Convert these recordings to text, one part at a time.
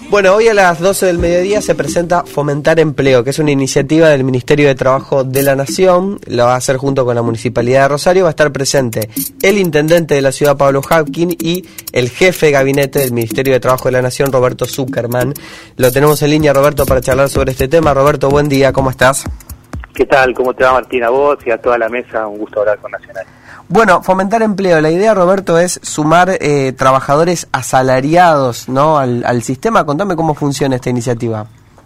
Bueno, hoy a las 12 del mediodía se presenta Fomentar Empleo, que es una iniciativa del Ministerio de Trabajo de la Nación. Lo va a hacer junto con la Municipalidad de Rosario. Va a estar presente el intendente de la ciudad, Pablo Hapkin, y el jefe de gabinete del Ministerio de Trabajo de la Nación, Roberto Zuckerman. Lo tenemos en línea, Roberto, para charlar sobre este tema. Roberto, buen día, ¿cómo estás? ¿Qué tal? ¿Cómo te va, Martín? A vos y a toda la mesa, un gusto hablar con Nacional. Bueno, fomentar empleo. La idea, Roberto, es sumar trabajadores asalariados, ¿no? al sistema. Contame cómo funciona esta iniciativa.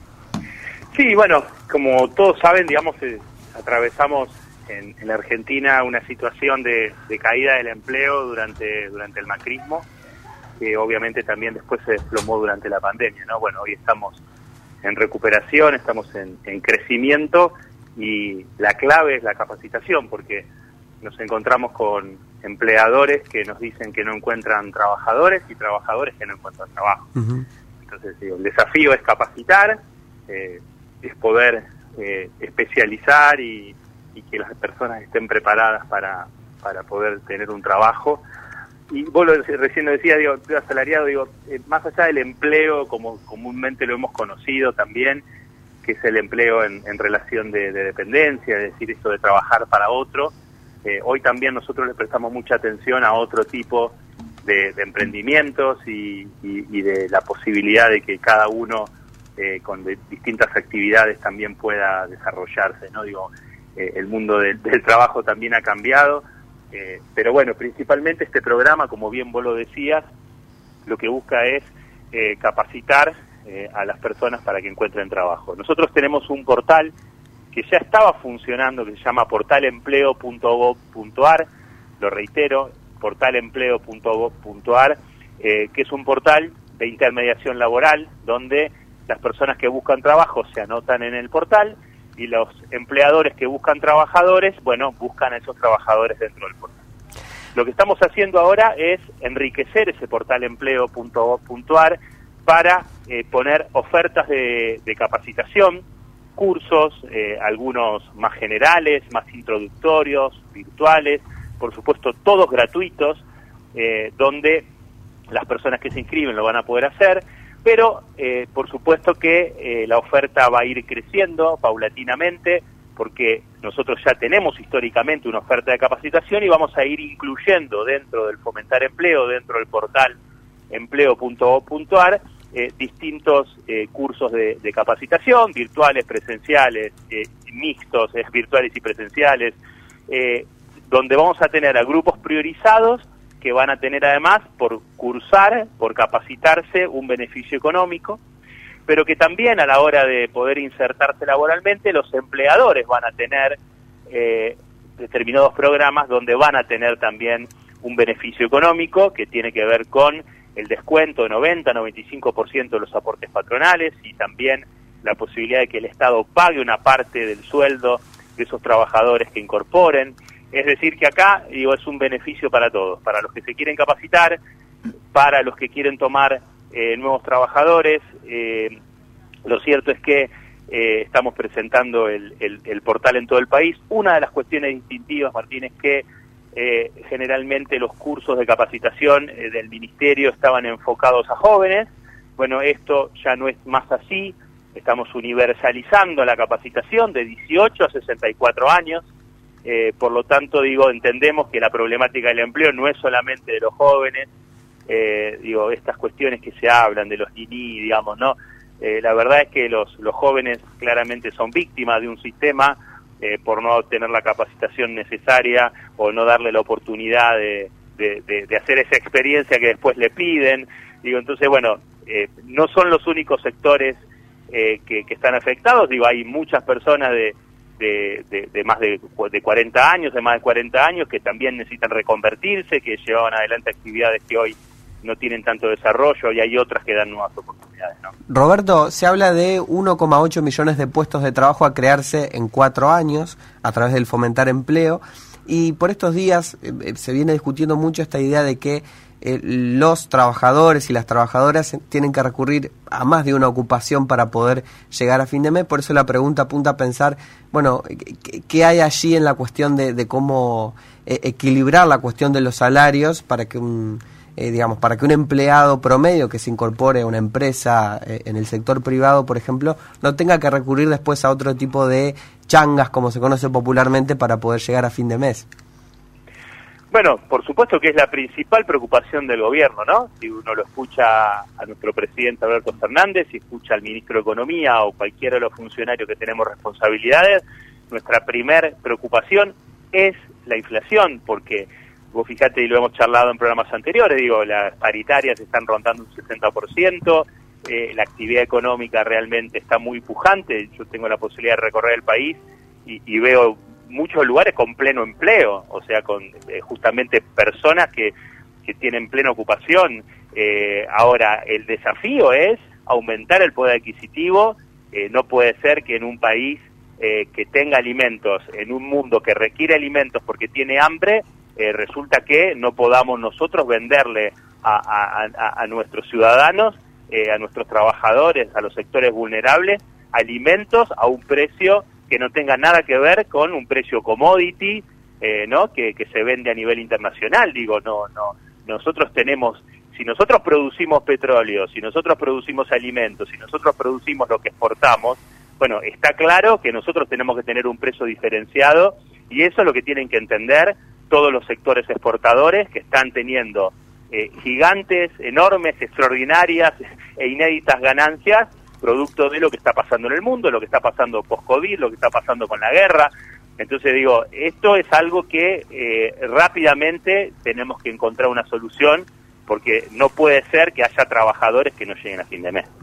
Sí, bueno, como todos saben, digamos, atravesamos en la Argentina una situación de caída del empleo durante el macrismo, que obviamente también después se desplomó durante la pandemia, ¿no? Bueno, hoy estamos en recuperación, estamos en crecimiento, y la clave es la capacitación, porque nos encontramos con empleadores que nos dicen que no encuentran trabajadores y trabajadores que no encuentran trabajo. Uh-huh. Entonces, digo, el desafío es capacitar, es poder especializar y que las personas estén preparadas para poder tener un trabajo. Y vos recién lo decías, digo, asalariado, digo, más allá del empleo, como comúnmente lo hemos conocido también, que es el empleo en relación de dependencia, es decir, esto de trabajar para otro. Hoy también nosotros le prestamos mucha atención a otro tipo de emprendimientos y de la posibilidad de que cada uno con distintas actividades también pueda desarrollarse, ¿no? Digo, el mundo del trabajo también ha cambiado, pero bueno, principalmente este programa, como bien vos lo decías, lo que busca es capacitar a las personas para que encuentren trabajo. Nosotros tenemos un portal que ya estaba funcionando, que se llama portalempleo.gov.ar, lo reitero, portalempleo.gov.ar, que es un portal de intermediación laboral, donde las personas que buscan trabajo se anotan en el portal, y los empleadores que buscan trabajadores, bueno, buscan a esos trabajadores dentro del portal. Lo que estamos haciendo ahora es enriquecer ese portalempleo.gov.ar para poner ofertas de capacitación, cursos, algunos más generales, más introductorios, virtuales, por supuesto todos gratuitos, donde las personas que se inscriben lo van a poder hacer, pero por supuesto que la oferta va a ir creciendo paulatinamente, porque nosotros ya tenemos históricamente una oferta de capacitación y vamos a ir incluyendo dentro del Fomentar Empleo, dentro del portal empleo.gov.ar, distintos cursos de capacitación, virtuales, presenciales, mixtos, virtuales y presenciales, donde vamos a tener a grupos priorizados que van a tener además por cursar, por capacitarse, un beneficio económico, pero que también a la hora de poder insertarse laboralmente, los empleadores van a tener determinados programas donde van a tener también un beneficio económico que tiene que ver con el descuento de 90-95% de los aportes patronales, y también la posibilidad de que el Estado pague una parte del sueldo de esos trabajadores que incorporen. Es decir, que acá, digo, es un beneficio para todos, para los que se quieren capacitar, para los que quieren tomar nuevos trabajadores. Lo cierto es que estamos presentando el portal en todo el país. Una de las cuestiones distintivas, Martín, es que generalmente los cursos de capacitación del Ministerio estaban enfocados a jóvenes. Bueno, esto ya no es más así. Estamos universalizando la capacitación de 18 a 64 años. Por lo tanto, digo, entendemos que la problemática del empleo no es solamente de los jóvenes. Digo, estas cuestiones que se hablan de los niní, digamos, ¿no? La verdad es que los jóvenes claramente son víctimas de un sistema por no obtener la capacitación necesaria o no darle la oportunidad de hacer esa experiencia que después le piden. Digo, entonces, bueno, no son los únicos sectores que están afectados. Digo, hay muchas personas de más de 40 años, de más de 40 años, que también necesitan reconvertirse, que llevaban adelante actividades que hoy no tienen tanto desarrollo, y hay otras que dan nuevas oportunidades, ¿no? Roberto, se habla de 1,8 millones de puestos de trabajo a crearse en 4 años a través del Fomentar Empleo, y por estos días se viene discutiendo mucho esta idea de que los trabajadores y las trabajadoras tienen que recurrir a más de una ocupación para poder llegar a fin de mes. Por eso la pregunta apunta a pensar, bueno, ¿qué hay allí en la cuestión de cómo equilibrar la cuestión de los salarios para que digamos, para que un empleado promedio que se incorpore a una empresa en el sector privado, por ejemplo, no tenga que recurrir después a otro tipo de changas, como se conoce popularmente, para poder llegar a fin de mes? Bueno, por supuesto que es la principal preocupación del gobierno, ¿no? Si uno lo escucha a nuestro presidente Alberto Fernández, si escucha al ministro de Economía o cualquiera de los funcionarios que tenemos responsabilidades, nuestra primer preocupación es la inflación, porque vos fíjate, y lo hemos charlado en programas anteriores, digo, las paritarias están rondando un 60%, la actividad económica realmente está muy pujante. Yo tengo la posibilidad de recorrer el país y veo muchos lugares con pleno empleo, o sea, con justamente personas que tienen plena ocupación. Ahora, el desafío es aumentar el poder adquisitivo. No puede ser que en un país que tenga alimentos, en un mundo que requiere alimentos porque tiene hambre, resulta que no podamos nosotros venderle a nuestros ciudadanos, a nuestros trabajadores, a los sectores vulnerables, alimentos a un precio que no tenga nada que ver con un precio commodity, ¿no? Que se vende a nivel internacional. Digo, nosotros tenemos, si nosotros producimos petróleo, si nosotros producimos alimentos, si nosotros producimos lo que exportamos, bueno, está claro que nosotros tenemos que tener un precio diferenciado, y eso es lo que tienen que entender todos los sectores exportadores, que están teniendo gigantes, enormes, extraordinarias e inéditas ganancias, producto de lo que está pasando en el mundo, lo que está pasando post-COVID, lo que está pasando con la guerra. Entonces digo, esto es algo que rápidamente tenemos que encontrar una solución, porque no puede ser que haya trabajadores que no lleguen a fin de mes.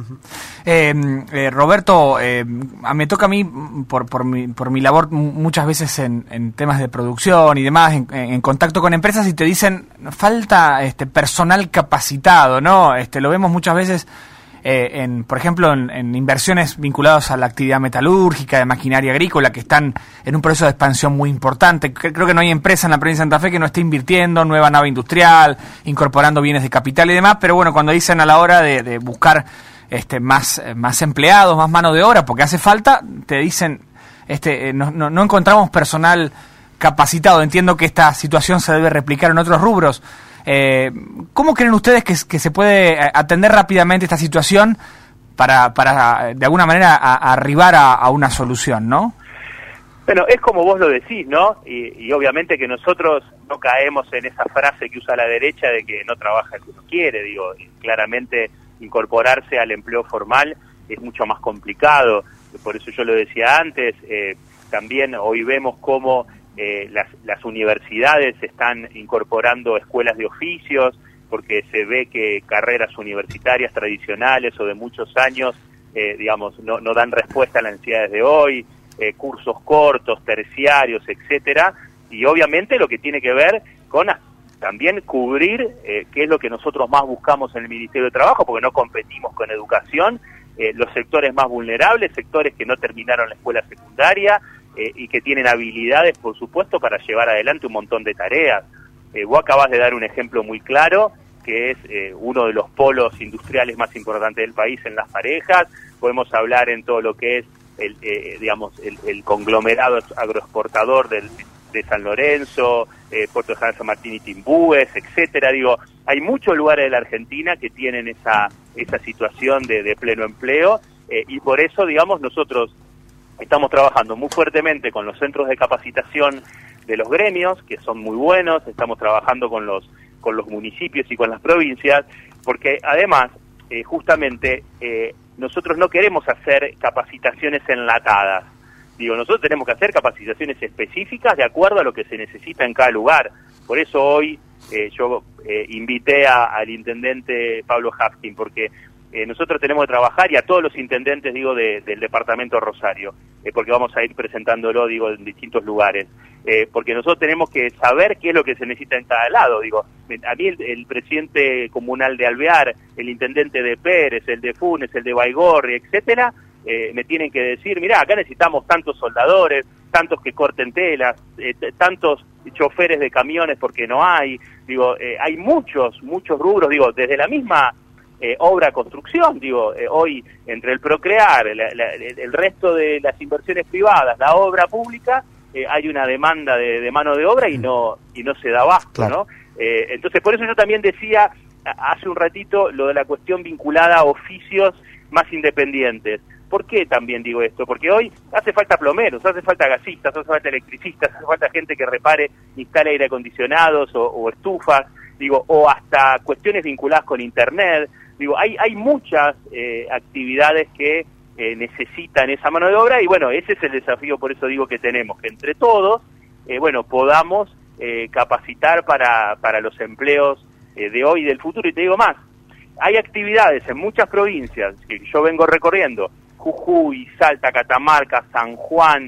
Roberto, me toca a mí, por mi labor muchas veces en temas de producción y demás, en contacto con empresas, y te dicen, falta personal capacitado, ¿no? Lo vemos muchas veces, por ejemplo, en inversiones vinculadas a la actividad metalúrgica, de maquinaria agrícola, que están en un proceso de expansión muy importante. Creo que no hay empresa en la provincia de Santa Fe que no esté invirtiendo, nueva nave industrial, incorporando bienes de capital y demás, pero bueno, cuando dicen a la hora de buscar más empleados, más mano de obra, porque hace falta, te dicen, no encontramos personal capacitado. Entiendo que esta situación se debe replicar en otros rubros. ¿Cómo creen ustedes que se puede atender rápidamente esta situación para de alguna manera arribar a una solución, ¿no? Bueno, es como vos lo decís, ¿no? Y obviamente que nosotros no caemos en esa frase que usa la derecha de que no trabaja el que uno quiere. Digo, claramente incorporarse al empleo formal es mucho más complicado. Por eso yo lo decía antes, también hoy vemos cómo las universidades están incorporando escuelas de oficios, porque se ve que carreras universitarias tradicionales o de muchos años, digamos, no dan respuesta a las necesidades de hoy, cursos cortos, terciarios, etcétera, y obviamente lo que tiene que ver con también cubrir qué es lo que nosotros más buscamos en el Ministerio de Trabajo, porque no competimos con educación, los sectores más vulnerables, sectores que no terminaron la escuela secundaria, y que tienen habilidades, por supuesto, para llevar adelante un montón de tareas. Vos acabás de dar un ejemplo muy claro, que es uno de los polos industriales más importantes del país en Las Parejas. Podemos hablar en todo lo que es el conglomerado agroexportador de San Lorenzo, Puerto de San Martín y Timbúes, etcétera. Digo, hay muchos lugares de la Argentina que tienen esa situación de pleno empleo, y por eso, digamos, nosotros estamos trabajando muy fuertemente con los centros de capacitación de los gremios, que son muy buenos. Estamos trabajando con los municipios y con las provincias, porque además, justamente, nosotros no queremos hacer capacitaciones enlatadas. Digo, nosotros tenemos que hacer capacitaciones específicas de acuerdo a lo que se necesita en cada lugar. Por eso hoy yo invité al intendente Pablo Hafkin, porque nosotros tenemos que trabajar, y a todos los intendentes, digo, del departamento Rosario, porque vamos a ir presentándolo, digo, en distintos lugares, porque nosotros tenemos que saber qué es lo que se necesita en cada lado. Digo, a mí el presidente comunal de Alvear, el intendente de Pérez, el de Funes, el de Baigorri, etcétera, me tienen que decir, mirá, acá necesitamos tantos soldadores, tantos que corten telas, tantos choferes de camiones porque no hay. Digo, hay muchos rubros, digo, desde la misma obra construcción, digo, hoy entre el Procrear, el resto de las inversiones privadas, la obra pública, hay una demanda de mano de obra y no se da abasto, claro, ¿no? Entonces, por eso yo también decía hace un ratito lo de la cuestión vinculada a oficios más independientes. ¿Por qué también digo esto? Porque hoy hace falta plomeros, hace falta gasistas, hace falta electricistas, hace falta gente que repare, instale aire acondicionados o estufas, o hasta cuestiones vinculadas con internet. Hay muchas actividades que necesitan esa mano de obra y bueno, ese es el desafío, por eso digo que tenemos que entre todos, podamos capacitar para los empleos de hoy y del futuro. Y te digo más, hay actividades en muchas provincias que yo vengo recorriendo, Jujuy, Salta, Catamarca, San Juan,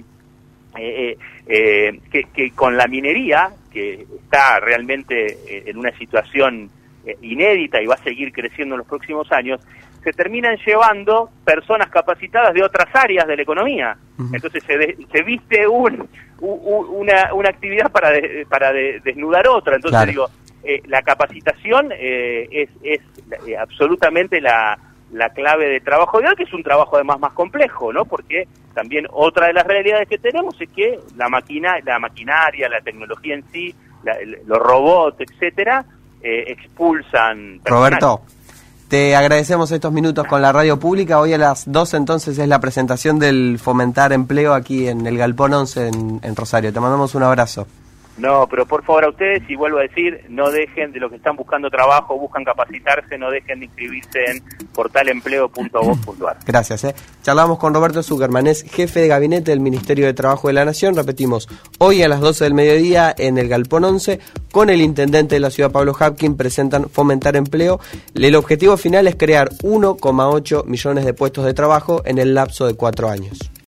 que con la minería, que está realmente en una situación inédita y va a seguir creciendo en los próximos años, se terminan llevando personas capacitadas de otras áreas de la economía. Entonces se viste una actividad para desnudar otra. Entonces claro. La capacitación es absolutamente la clave de trabajo de hoy, que es un trabajo además más complejo, ¿no? Porque también otra de las realidades que tenemos es que la maquinaria, la tecnología en sí, los robots, etcétera, expulsan personal. Roberto, te agradecemos estos minutos con la radio pública. Hoy a las 12 entonces es la presentación del Fomentar Empleo aquí en el Galpón 11 en Rosario. Te mandamos un abrazo. No, pero por favor a ustedes, y vuelvo a decir, no dejen de los que están buscando trabajo, buscan capacitarse, no dejen de inscribirse en portalempleo.gov.ar. Gracias. Charlamos con Roberto Zuckerman, es jefe de gabinete del Ministerio de Trabajo de la Nación. Repetimos, hoy a las 12 del mediodía en el Galpón 11, con el intendente de la ciudad, Pablo Hapkin, presentan Fomentar Empleo. El objetivo final es crear 1,8 millones de puestos de trabajo en el lapso de 4 años.